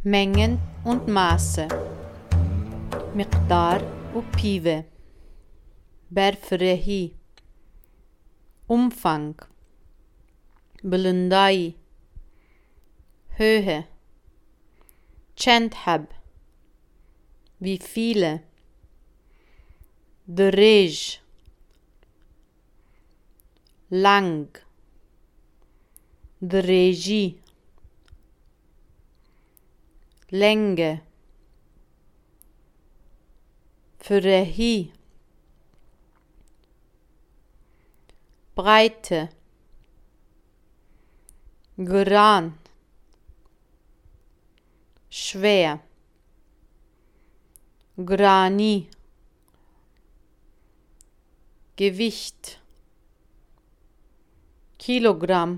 Mengen und Maße. مقدار و پیوه. برفرهی. Umfang. بلندایی. Höhe. چند حب. Wie viele. درج. Lang. درجی. Länge. فرهی. Breite. Gran. Schwer. Grani. Gewicht. Kilogramm.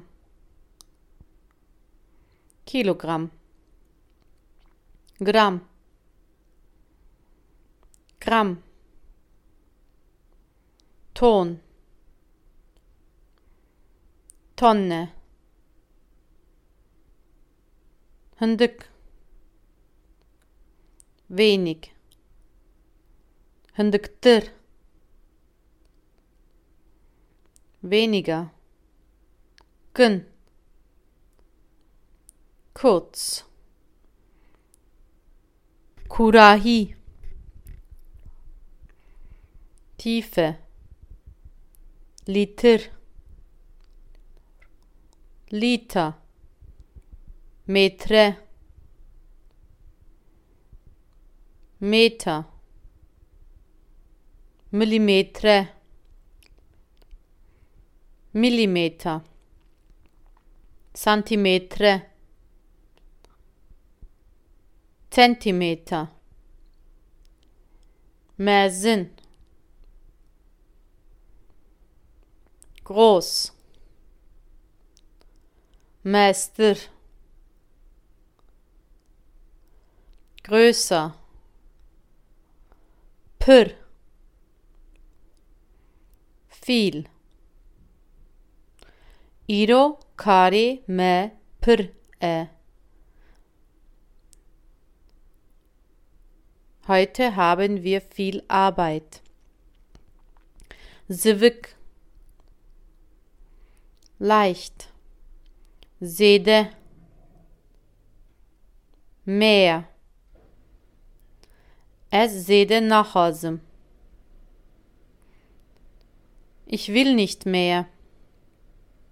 Kilogramm. Gramm. Gramm. Ton. Tonne. Hındık. Wenig. Hındıktır. Weniger. Gün. Kurz. Kurahi. Tiefe. Liter. Liter. Metre. Meter. Millimetre. Millimeter. Zentimetre. Zentimeter. Mezin. Groß. Meister. Größer. Pür. Viel. Iro kari me pür e. Heute haben wir viel Arbeit. Zıvık. Leicht. Zede. Mehr. Es zede nach Hause. Ich will nicht mehr.